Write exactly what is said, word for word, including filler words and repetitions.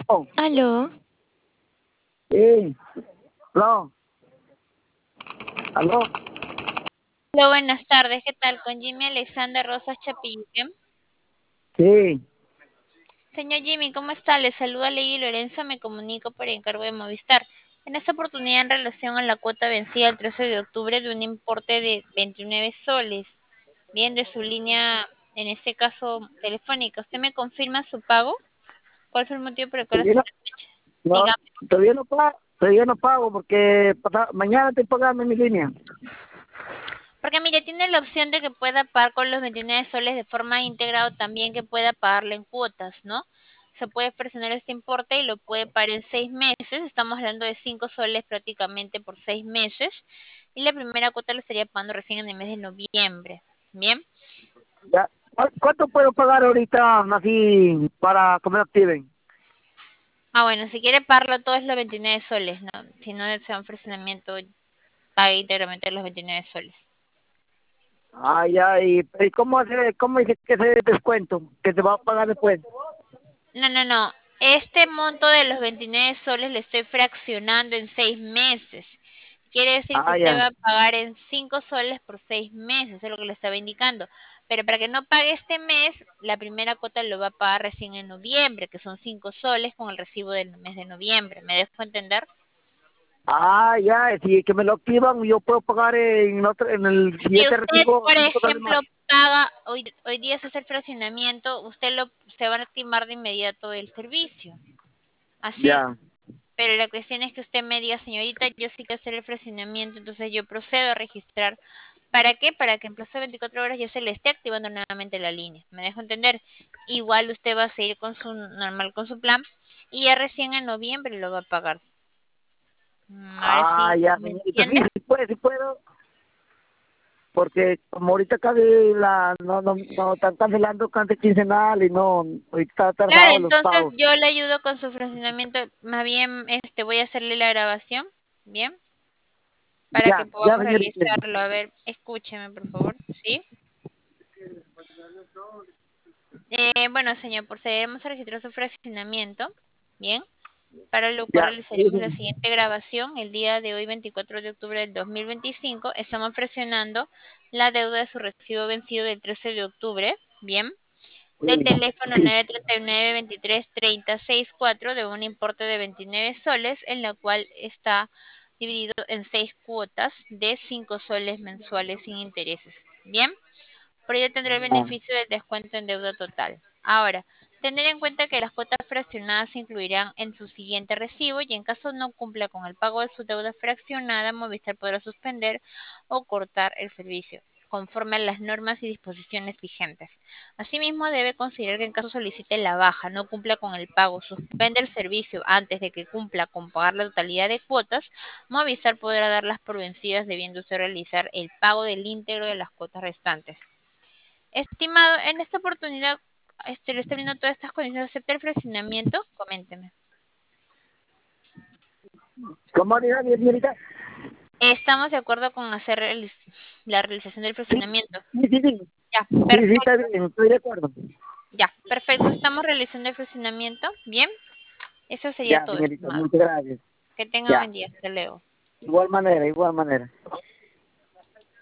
Oh, Aló. sí, no, aló, Hola, buenas tardes. ¿Qué tal? Con Jimmy Alexander Rosas Chapilluque. sí, Señor Jimmy, ¿cómo está? Le saluda Lady Lorenzo. Me comunico por encargo de Movistar. En esta oportunidad, en relación a la cuota vencida el trece de octubre de un importe de veintinueve soles, bien, de su línea, en este caso telefónica, ¿usted me confirma su pago? ¿Cuál fue el motivo por el cual todavía hasta no, la fecha? no, Dígame. todavía no pago, todavía no pago porque pasa- mañana estoy pagando en mi línea. Porque mire, tiene la opción de que pueda pagar con los veintinueve soles de forma íntegra o también que pueda pagarle en cuotas, ¿no? Se puede fraccionar este importe y lo puede pagar en seis meses. Estamos hablando de cinco soles prácticamente por seis meses. Y la primera cuota lo estaría pagando recién en el mes de noviembre. Bien. Ya. ¿Cu- ¿Cuánto puedo pagar ahorita así para que me lo activen? Ah, bueno, si quiere pagarlo todo es los veintinueve soles, ¿no? Si no desea un fraccionamiento, pague íntegramente los veintinueve soles. Ah, ya, y, y ¿cómo hace, cómo dice que se descuento? Que se va a pagar después. No, no, no. Este monto de los veintinueve soles le estoy fraccionando en seis meses. Quiere decir que Ah, usted ya. va a pagar en cinco soles por seis meses, es lo que le estaba indicando. Pero para que no pague este mes, la primera cuota lo va a pagar recién en noviembre, que son cinco soles con el recibo del mes de noviembre. ¿Me dejo entender? Ah, ya, si es que me lo activan, yo puedo pagar en, otro, en el Si siguiente usted, recibo por cinco soles más. ejemplo, paga, hoy, hoy día se hace el fraccionamiento, usted lo, se va a activar de inmediato el servicio. Así. Ya. Pero la cuestión es que usted me diga, señorita, yo sí quiero hacer el fraccionamiento, entonces yo procedo a registrar. ¿Para qué? Para que en plazo de veinticuatro horas ya se le esté activando nuevamente la línea. ¿Me dejo entender? Igual usted va a seguir con su normal, con su plan, y ya recién en noviembre lo va a pagar. Mm, Ahora Ah, sí, ya, ¿me señorita, sí, entiende? sí puedo, sí puedo. Porque como ahorita casi la, no, no, no están cancelando cante quincenal y no, ahorita está Claro, tardado los entonces pagos. yo le ayudo con su fraccionamiento. Más bien, este, voy a hacerle la grabación, ¿bien? Para que Ya, ya, podamos señorita. realizarlo. A ver, escúcheme, por favor, ¿sí? Eh, bueno, señor, procederemos a registrar su fraccionamiento. Bien, para lo cual Ya, sí, realizaremos la sí, siguiente grabación. El día de hoy, veinticuatro de octubre del dos mil veinticinco, estamos fraccionando la deuda de su recibo vencido del trece de octubre. Bien, del teléfono sí. nueve tres nueve, veintitrés, treinta, sesenta y cuatro de un importe de veintinueve soles, en la cual está dividido en seis cuotas de cinco soles mensuales sin intereses. Bien. Por ello tendrá el Ah, beneficio del descuento en deuda total. Ahora, tener en cuenta que las cuotas fraccionadas se incluirán en su siguiente recibo y en caso no cumpla con el pago de su deuda fraccionada, Movistar podrá suspender o cortar el servicio conforme a las normas y disposiciones vigentes. Asimismo, debe considerar que en caso solicite la baja, no cumpla con el pago, suspende el servicio antes de que cumpla con pagar la totalidad de cuotas, Movistar podrá darlas por vencidas debiendo usted realizar el pago del íntegro de las cuotas restantes. Estimado, en esta oportunidad, este, le estoy viendo todas estas condiciones. ¿Acepta el fraccionamiento? Coménteme. ¿Cómo diga, señorita? Estamos de acuerdo con hacer el- la realización del Sí, fraccionamiento. sí, sí, sí, Ya, sí, sí, está perfecto. bien, estoy de acuerdo. Ya, perfecto. Estamos realizando el fraccionamiento. Bien, eso sería Ya, todo, señorita, estimado. muchas gracias. Que tenga Ya, buen día. Hasta luego. igual manera, igual manera.